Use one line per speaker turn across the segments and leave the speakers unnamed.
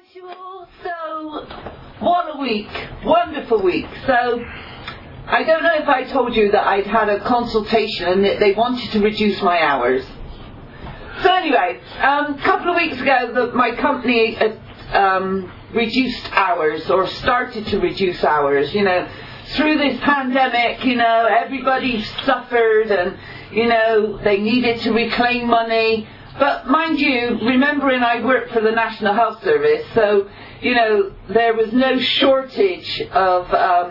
usual. So, what a week. Wonderful week. So, I don't know if I told you that I'd had a consultation and that they wanted to reduce my hours. So anyway, a couple of weeks ago my company reduced hours, or started to reduce hours. You know, through this pandemic, you know, everybody suffered and, you know, they needed to reclaim money. But mind you, remembering I worked for the National Health Service, so, you know, there was no shortage of,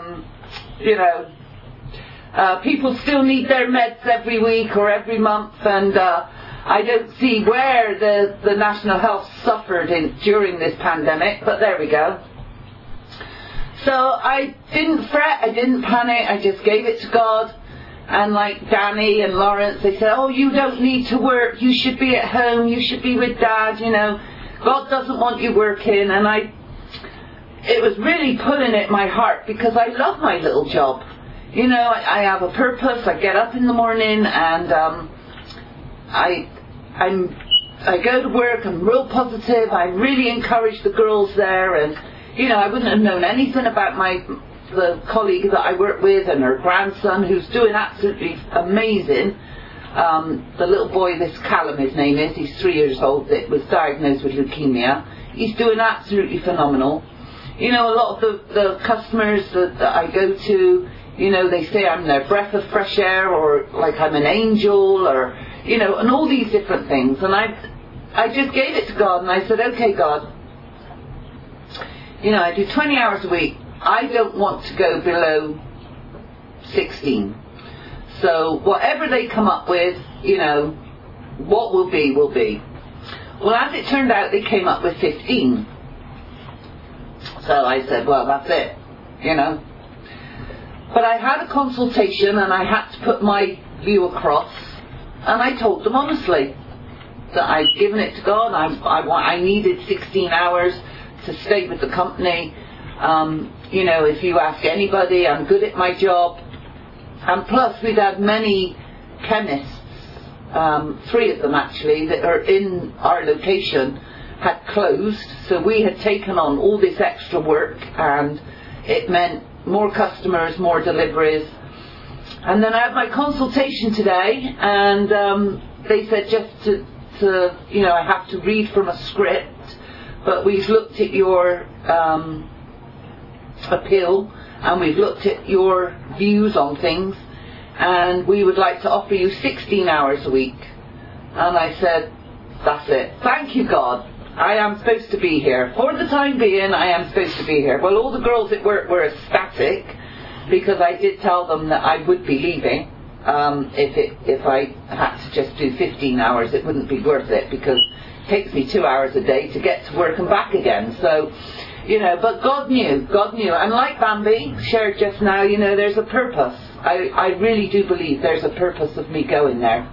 people still need their meds every week or every month, and I don't see where the National Health suffered during this pandemic, but there we go. So I didn't fret, I didn't panic, I just gave it to God. And like Danny and Lawrence, they said, oh, you don't need to work, you should be at home, you should be with Dad, you know, God doesn't want you working. And it was really pulling at my heart, because I love my little job. You know, I have a purpose, I get up in the morning and I go to work, I'm real positive, I really encourage the girls there, and, you know, I wouldn't have known anything about the colleague that I work with and her grandson, who's doing absolutely amazing. The little boy, this Callum, his name is, he's 3 years old, that was diagnosed with leukemia. He's doing absolutely phenomenal. You know, a lot of the customers that I go to, you know, they say I'm their breath of fresh air, or like I'm an angel, or, you know, and all these different things. And I just gave it to God, and I said, okay, God, you know, I do 20 hours a week. I don't want to go below 16. So whatever they come up with, you know, what will be, will be. Well, as it turned out, they came up with 15. So I said, well, that's it, you know. But I had a consultation and I had to put my view across, and I told them honestly that I'd given it to God. I needed 16 hours to stay with the company. You know, if you ask anybody, I'm good at my job. And plus, we'd had many chemists, 3 of them actually, that are in our location, had closed. So we had taken on all this extra work, and it meant more customers, more deliveries. And then I had my consultation today, and they said just to, you know, I have to read from a script, but we've looked at your appeal, and we've looked at your views on things, and we would like to offer you 16 hours a week. And I said, that's it. Thank you, God. I am supposed to be here. For the time being, I am supposed to be here. Well, all the girls at work were ecstatic, because I did tell them that I would be leaving. If I had to just do 15 hours, it wouldn't be worth it, because it takes me 2 hours a day to get to work and back again. So, you know, but God knew. And like Bambi shared just now, you know, there's a purpose. I really do believe there's a purpose of me going there.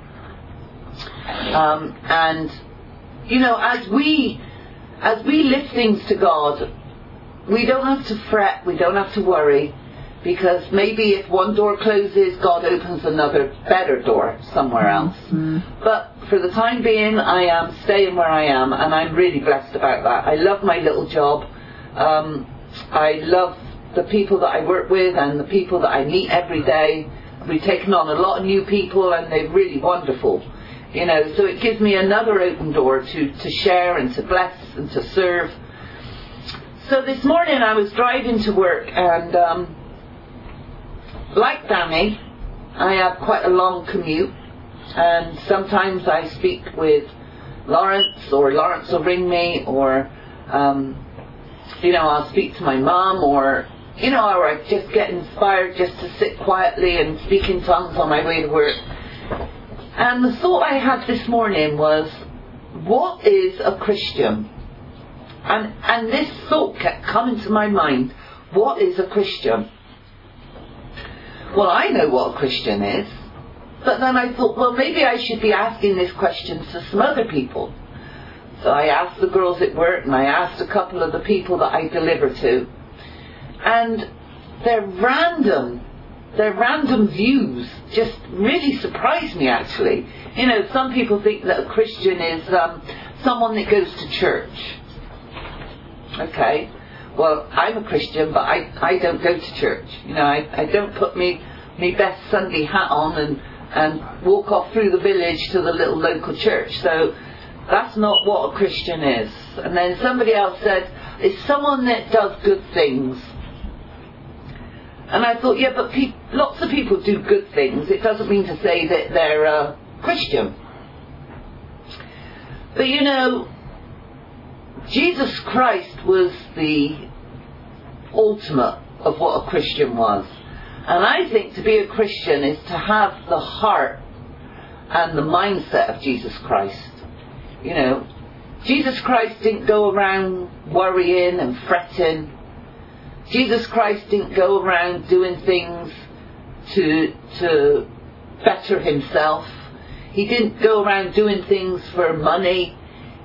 And, you know, as we lift things to God, we don't have to fret, we don't have to worry, because maybe if one door closes, God opens another better door somewhere else. Mm-hmm. But for the time being, I am staying where I am, and I'm really blessed about that. I love my little job. I love the people that I work with and the people that I meet every day. We've taken on a lot of new people, and they're really wonderful. You know, so it gives me another open door to share and to bless and to serve. So this morning I was driving to work, and like Danny, I have quite a long commute, and sometimes I speak with Lawrence, or Lawrence will ring me, or you know, I'll speak to my mum, or, you know, or I just get inspired just to sit quietly and speak in tongues on my way to work. And the thought I had this morning was, what is a Christian? And this thought kept coming to my mind. What is a Christian? Well, I know what a Christian is. But then I thought, well, maybe I should be asking this question to some other people. So I asked the girls at work, and I asked a couple of the people that I deliver to. And their random views just really surprised me, actually. You know, some people think that a Christian is someone that goes to church. Okay, well, I'm a Christian, but I don't go to church. You know, I don't put me best Sunday hat on and walk off through the village to the little local church. So that's not what a Christian is. And then somebody else said, it's someone that does good things. And I thought, yeah, but lots of people do good things. It doesn't mean to say that they're a Christian. But you know, Jesus Christ was the ultimate of what a Christian was. And I think to be a Christian is to have the heart and the mindset of Jesus Christ. You know, Jesus Christ didn't go around worrying and fretting. Jesus Christ didn't go around doing things to better himself. He didn't go around doing things for money.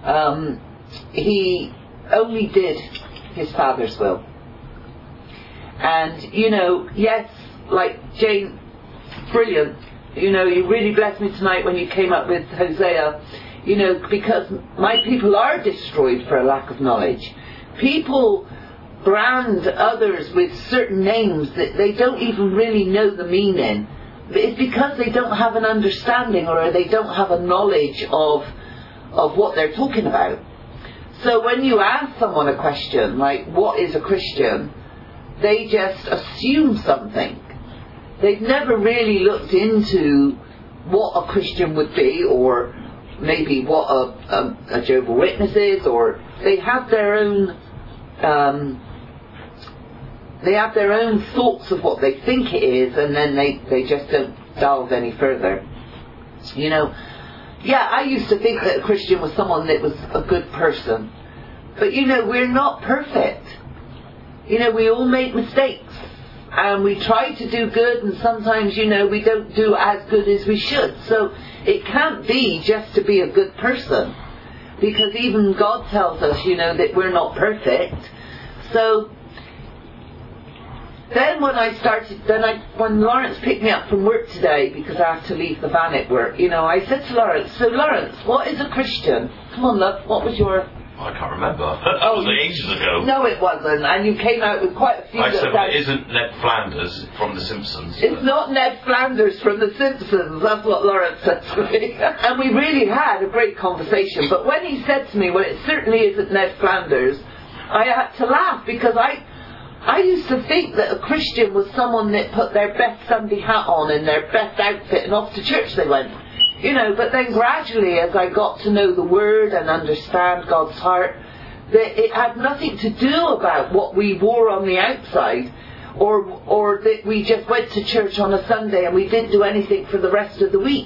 He only did his Father's will. And, you know, yes, like Jane, brilliant. You know, you really blessed me tonight when you came up with Hosea. You know, because my people are destroyed for a lack of knowledge. People brand others with certain names that they don't even really know the meaning. It's because they don't have an understanding or they don't have a knowledge of what they're talking about. So when you ask someone a question like, what is a Christian? They just assume something. They've never really looked into what a Christian would be, or maybe what a Jehovah's Witness is, or they have their own thoughts of what they think it is, and then they just don't delve any further. You know, yeah, I used to think that a Christian was someone that was a good person. But you know, we're not perfect. You know, we all make mistakes. And we try to do good, and sometimes, you know, we don't do as good as we should. So it can't be just to be a good person. Because even God tells us, you know, that we're not perfect. So then when Lawrence picked me up from work today, because I have to leave the van at work, you know, I said to Lawrence, so Lawrence, what is a Christian? Come on, love, what was your...
I can't remember. That was ages ago.
No, it wasn't. And you came out with quite a few...
I said, well, it isn't Ned Flanders from The Simpsons.
It's not Ned Flanders from The Simpsons. That's what Lawrence said to me. And we really had a great conversation. But when he said to me, well, it certainly isn't Ned Flanders, I had to laugh, because I used to think that a Christian was someone that put their best Sunday hat on and their best outfit and off to church they went. You know, but then gradually, as I got to know the Word and understand God's heart, that it had nothing to do about what we wore on the outside, or that we just went to church on a Sunday and we didn't do anything for the rest of the week.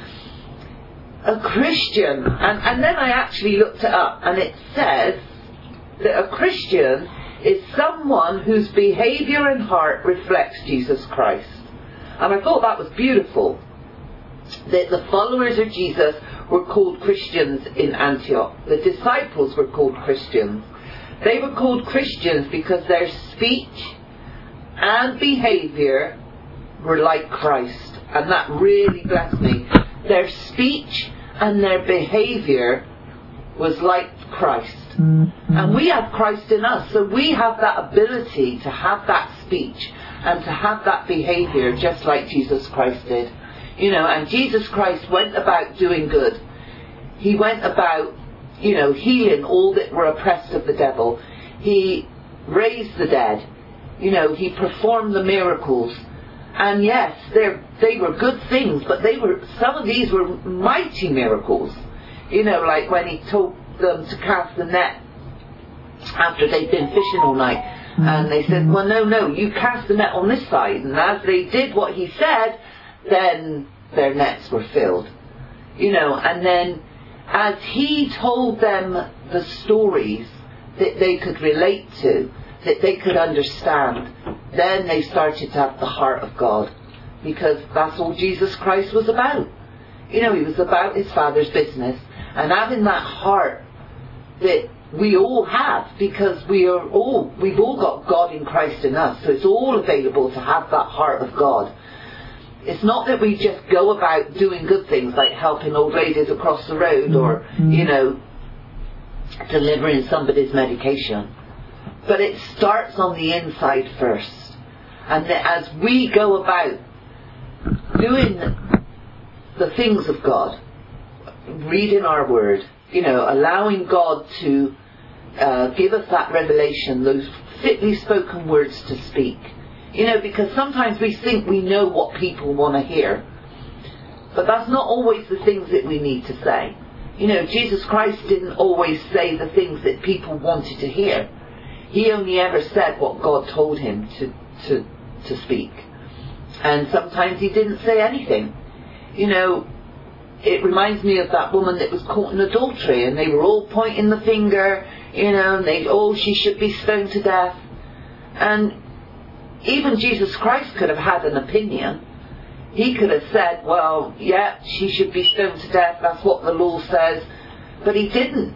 A Christian, and then I actually looked it up, and it says that a Christian is someone whose behaviour and heart reflects Jesus Christ. And I thought that was beautiful. That the followers of Jesus were called Christians in Antioch. The disciples were called Christians. They were called Christians because their speech and behaviour were like Christ. And that really blessed me. Their speech and their behaviour was like Christ. And we have Christ in us, so we have that ability to have that speech and to have that behaviour just like Jesus Christ did. You know, and Jesus Christ went about doing good. He went about, you know, healing all that were oppressed of the devil. He raised the dead. You know, he performed the miracles. And yes, they were good things, but some of these were mighty miracles. You know, like when he told them to cast the net after they'd been fishing all night. And they said, well, no, you cast the net on this side. And as they did what he said, then their nets were filled. You know, and then as he told them the stories that they could relate to, that they could understand, then they started to have the heart of God. Because that's all Jesus Christ was about. You know, he was about his Father's business. And having that heart that we all have, because we've all got God in Christ in us. So it's all available to have that heart of God. It's not that we just go about doing good things like helping old ladies across the road or, you know, delivering somebody's medication. But it starts on the inside first. And as we go about doing the things of God, reading our word, allowing God to give us that revelation, those fitly spoken words to speak. Because sometimes we think we know what people want to hear. But that's not always the things that we need to say. Jesus Christ didn't always say the things that people wanted to hear. He only ever said what God told him to speak. And sometimes he didn't say anything. It reminds me of that woman that was caught in adultery, and they were all pointing the finger, and she should be stoned to death. And even Jesus Christ could have had an opinion. He could have said, well, yeah, she should be stoned to death, that's what the law says. But he didn't.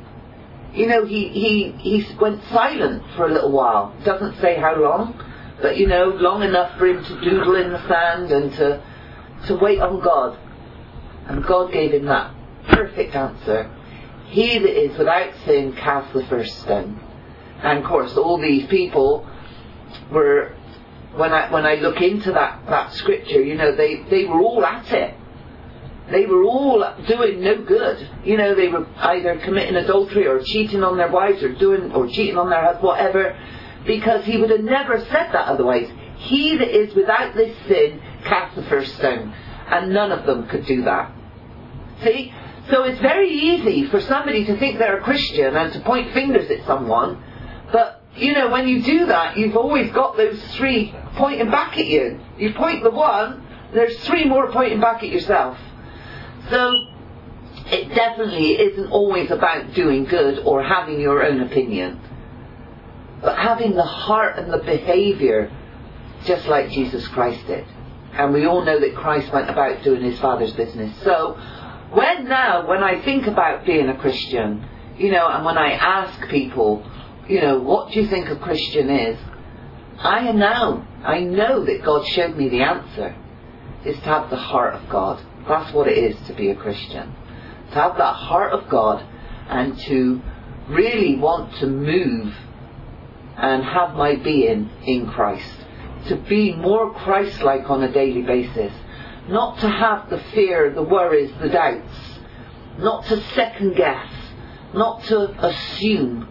He went silent for a little while. Doesn't say how long, but long enough for him to doodle in the sand and to wait on God. And God gave him that perfect answer. He that is without sin cast the first stone. And of course all these people were, when I look into that scripture, they were all at it. They were all doing no good. They were either committing adultery or cheating on their wives or cheating on their husband, whatever, because he would have never said that otherwise. He that is without this sin cast the first stone. And none of them could do that. See? So it's very easy for somebody to think they're a Christian and to point fingers at someone, but when you do that, you've always got those three pointing back at you. You point the one, there's three more pointing back at yourself. So it definitely isn't always about doing good or having your own opinion, but having the heart and the behaviour just like Jesus Christ did. And we all know that Christ went about doing his Father's business. So when I think about being a Christian, and when I ask people, what do you think a Christian is? I know that God showed me the answer. Is to have the heart of God. That's what it is to be a Christian. To have that heart of God and to really want to move and have my being in Christ. To be more Christ-like on a daily basis. Not to have the fear, the worries, the doubts. Not to second guess. Not to assume.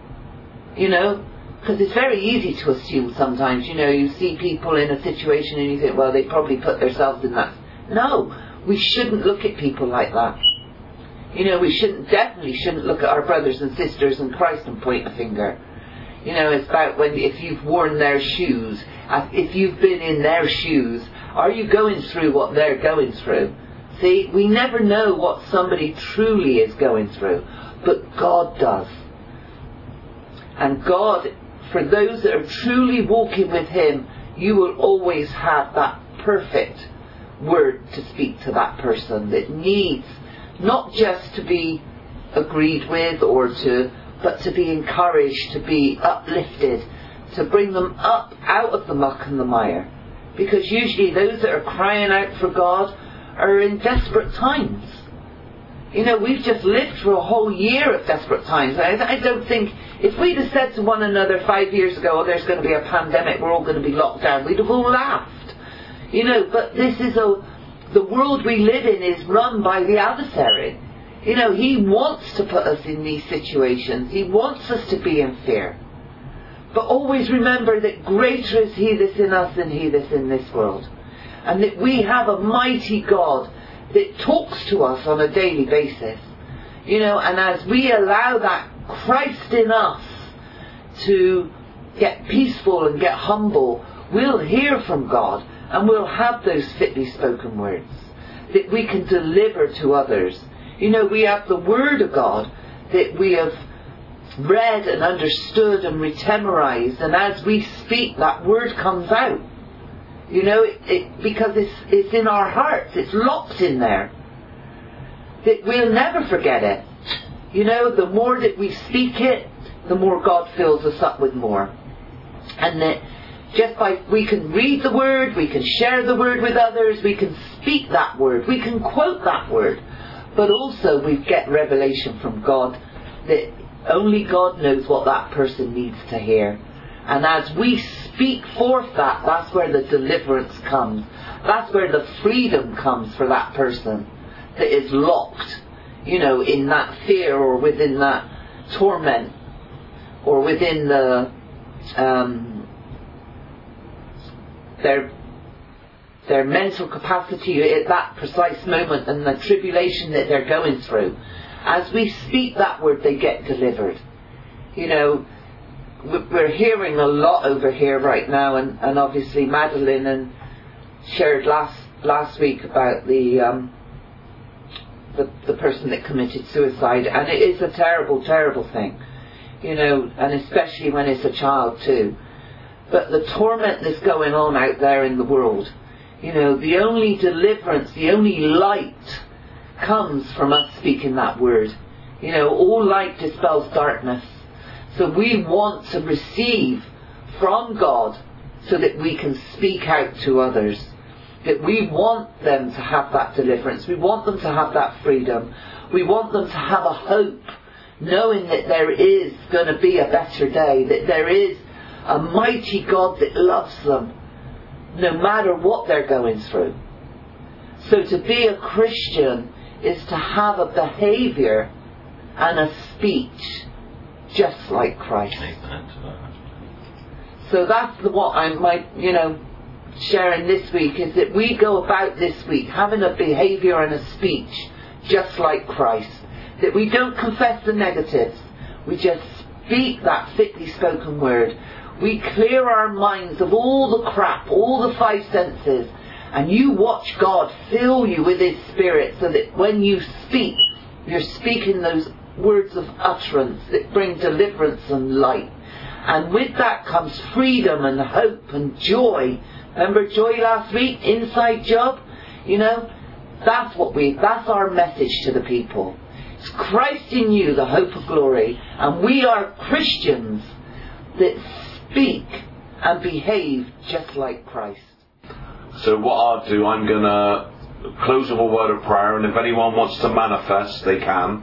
Because it's very easy to assume sometimes. You see people in a situation and you think, well, they probably put themselves in that. No, we shouldn't look at people like that. We definitely shouldn't look at our brothers and sisters in Christ and point a finger. It's about if you've worn their shoes, if you've been in their shoes, are you going through what they're going through? See, we never know what somebody truly is going through, but God does. And God, for those that are truly walking with him, you will always have that perfect word to speak to that person that needs not just to be agreed with but to be encouraged, to be uplifted, to bring them up out of the muck and the mire. Because usually those that are crying out for God are in desperate times. We've just lived through a whole year of desperate times. I don't think, if we'd have said to one another 5 years ago, there's going to be a pandemic, we're all going to be locked down, we'd have all laughed. But this is the world we live in is run by the adversary. He wants to put us in these situations. He wants us to be in fear. But always remember that greater is he that's in us than he that's in this world. And that we have a mighty God that talks to us on a daily basis. And as we allow that Christ in us to get peaceful and get humble, we'll hear from God and we'll have those fitly spoken words that we can deliver to others. We have the Word of God that we have read and understood and memorized, and as we speak, that Word comes out. Because it's in our hearts, it's locked in there. That we'll never forget it. The more that we speak it, the more God fills us up with more. And that we can read the Word, we can share the Word with others, we can speak that Word, we can quote that Word. But also we get revelation from God that only God knows what that person needs to hear. And as we speak forth that, that's where the deliverance comes. That's where the freedom comes for that person that is locked, in that fear or within that torment or within the their mental capacity at that precise moment and the tribulation that they're going through. As we speak that word, they get delivered. We're hearing a lot over here right now, and obviously Madeline shared last week about the person that committed suicide, and it is a terrible, terrible thing, and especially when it's a child too. But the torment that's going on out there in the world, the only deliverance, the only light comes from us speaking that word. All light dispels darkness. So we want to receive from God so that we can speak out to others. That we want them to have that deliverance. We want them to have that freedom. We want them to have a hope, knowing that there is going to be a better day, that there is a mighty God that loves them, no matter what they're going through. So to be a Christian is to have a behaviour and a speech just like Christ. So that's what I'm sharing this week, is that we go about this week having a behaviour and a speech just like Christ. That we don't confess the negatives, we just speak that fitly spoken word. We clear our minds of all the crap, all the five senses, and you watch God fill you with His Spirit, so that when you speak, you're speaking those words of utterance that bring deliverance and light. And with that comes freedom and hope and joy. Remember joy last week? Inside job? That's our message to the people. It's Christ in you, the hope of glory. And we are Christians that speak and behave just like Christ.
So what I'll do, I'm going to close with a word of prayer, and if anyone wants to manifest, they can.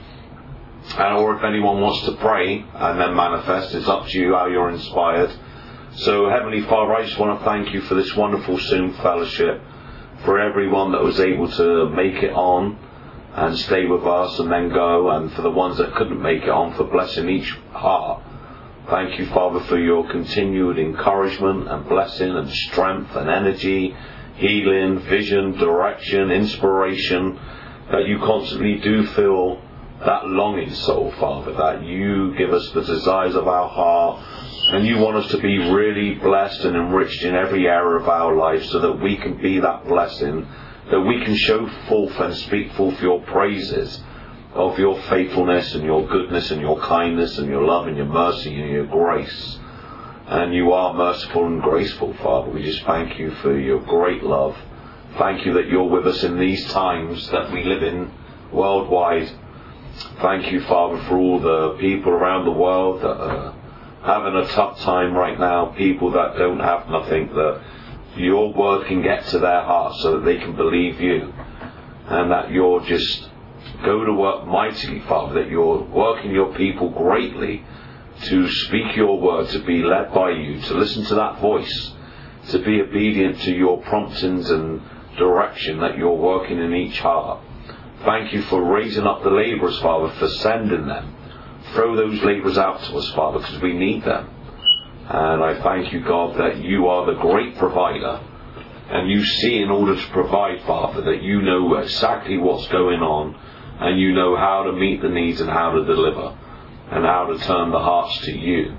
Or if anyone wants to pray and then manifest, it's up to you how you're inspired. So Heavenly Father, I just want to thank you for this wonderful Zoom fellowship, for everyone that was able to make it on and stay with us and then go, and for the ones that couldn't make it on, for blessing each heart. Thank you, Father, for your continued encouragement and blessing and strength and energy, healing, vision, direction, inspiration, that you constantly do fill that longing soul, Father, that you give us the desires of our heart, and you want us to be really blessed and enriched in every area of our life, so that we can be that blessing, that we can show forth and speak forth your praises of your faithfulness and your goodness and your kindness and your love and your mercy and your grace. And you are merciful and graceful, Father. We just thank you for your great love. Thank you that you're with us in these times that we live in worldwide. Thank you, Father, for all the people around the world that are having a tough time right now, people that don't have nothing, that your word can get to their hearts so that they can believe you, and that you're just go to work mightily, Father, that you're working your people greatly to speak your word, to be led by you, to listen to that voice, to be obedient to your promptings and direction that you're working in each heart. Thank you for raising up the labourers, Father, for sending them. Throw those labourers out to us, Father, because we need them. And I thank you, God, that you are the great provider, and you see in order to provide, Father, that you know exactly what's going on, and you know how to meet the needs and how to deliver, and how to turn the hearts to you.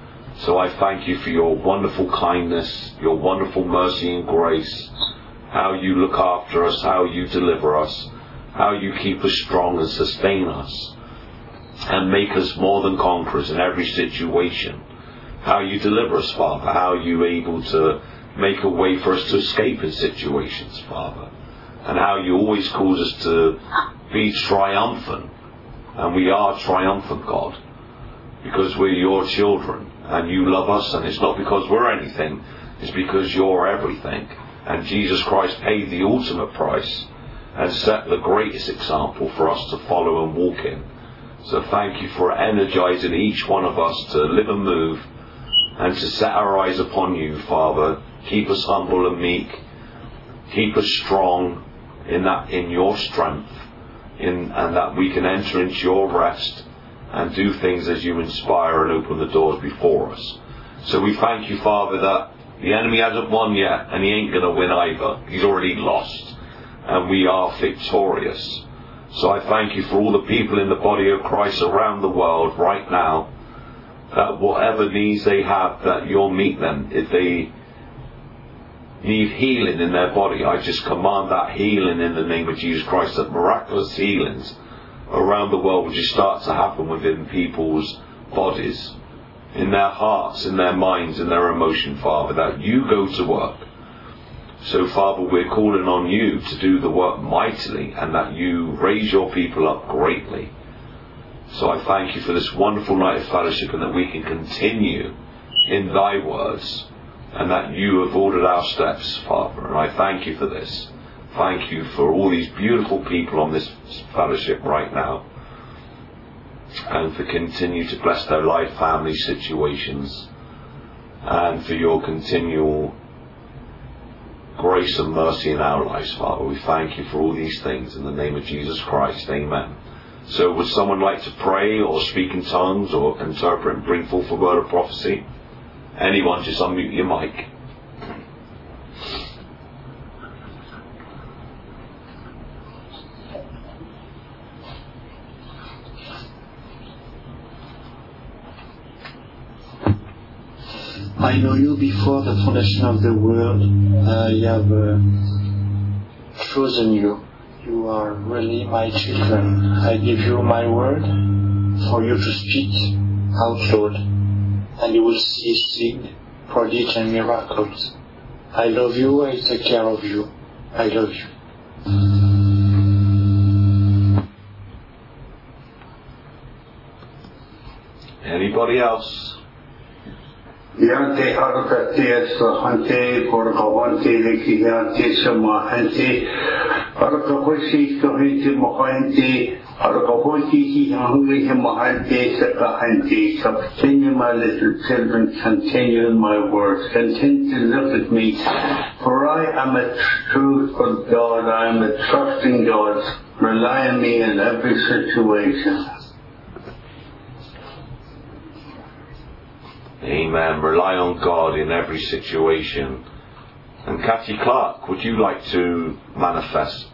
So I thank you for your wonderful kindness, your wonderful mercy and grace, how you look after us, how you deliver us, how you keep us strong and sustain us, and make us more than conquerors in every situation. How you deliver us, Father, how you're able to make a way for us to escape in situations, Father, and how you always cause us to be triumphant. And we are triumphant, God, because we're your children, and you love us, and it's not because we're anything, it's because you're everything. And Jesus Christ paid the ultimate price and set the greatest example for us to follow and walk in. So thank you for energizing each one of us to live and move and to set our eyes upon you, Father. Keep us humble and meek. Keep us strong in your strength, and that we can enter into your rest and do things as you inspire and open the doors before us. So we thank you, Father, that the enemy hasn't won yet, and he ain't going to win either. He's already lost, and we are victorious. So I thank you for all the people in the body of Christ around the world right now, that whatever needs they have, that you'll meet them. If they need healing in their body, I just command that healing in the name of Jesus Christ, that miraculous healings around the world will just start to happen within people's bodies, in their hearts, in their minds, in their emotion, Father, that you go to work. So, Father, we're calling on you to do the work mightily, and that you raise your people up greatly. So I thank you for this wonderful night of fellowship, and that we can continue in thy words, and that you have ordered our steps, Father. And I thank you for this. Thank you for all these beautiful people on this fellowship right now, and for continue to bless their life, family situations, and for your continual grace and mercy in our lives, Father. We thank you for all these things in the name of Jesus Christ. Amen. So would someone like to pray or speak in tongues or interpret and bring forth a word of prophecy? Anyone, just unmute your mic.
I know you before the foundation of the world. I have chosen you. You are really my children. I give you my word for you to speak out loud, and you will see signs, prodigies and miracles. I love you. I take care of you. I love you.
Anybody else?
Yante Arakate Sahante Porkavante Lekiyante Samahante Arakahoshi Kahinte Mahante Arakahoshi Hungry Mahante Sakahante. Continue, my little children, continue in my words, continue to look at me, for I am a truthful God, I am a trusting God. Rely on me in every situation.
Amen. Rely on God in every situation. And Kathy Clark, would you like to manifest?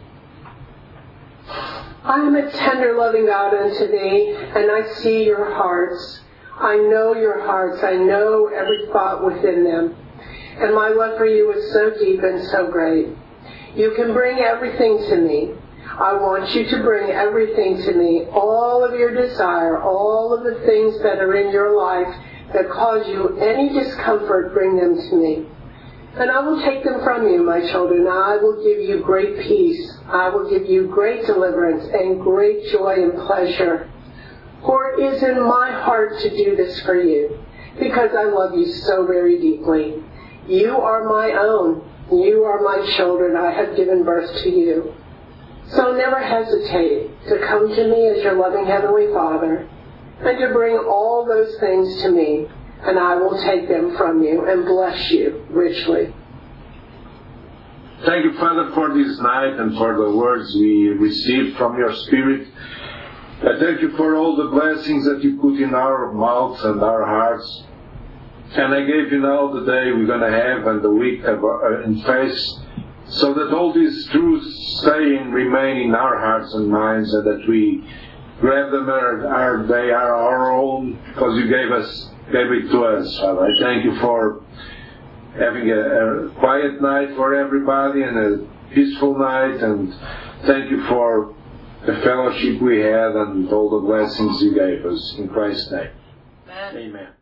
I am a tender, loving God unto thee, and I see your hearts. I know your hearts. I know every thought within them. And my love for you is so deep and so great. You can bring everything to me. I want you to bring everything to me. All of your desire, all of the things that are in your life that cause you any discomfort, bring them to me. And I will take them from you, my children. I will give you great peace. I will give you great deliverance and great joy and pleasure. For it is in my heart to do this for you, because I love you so very deeply. You are my own. You are my children. I have given birth to you. So never hesitate to come to me as your loving Heavenly Father, and to bring all those things to me, and I will take them from you and bless you richly.
Thank you, Father, for this night and for the words we received from your Spirit. I thank you for all the blessings that you put in our mouths and our hearts. And I gave you now the day we're going to have and the week in face, so that all these truths stay and remain in our hearts and minds, and that we grab them, they are our own, because you gave it to us, Father. I thank you for having a quiet night for everybody and a peaceful night, and thank you for the fellowship we had and all the blessings you gave us. In Christ's name.
Amen.
Amen.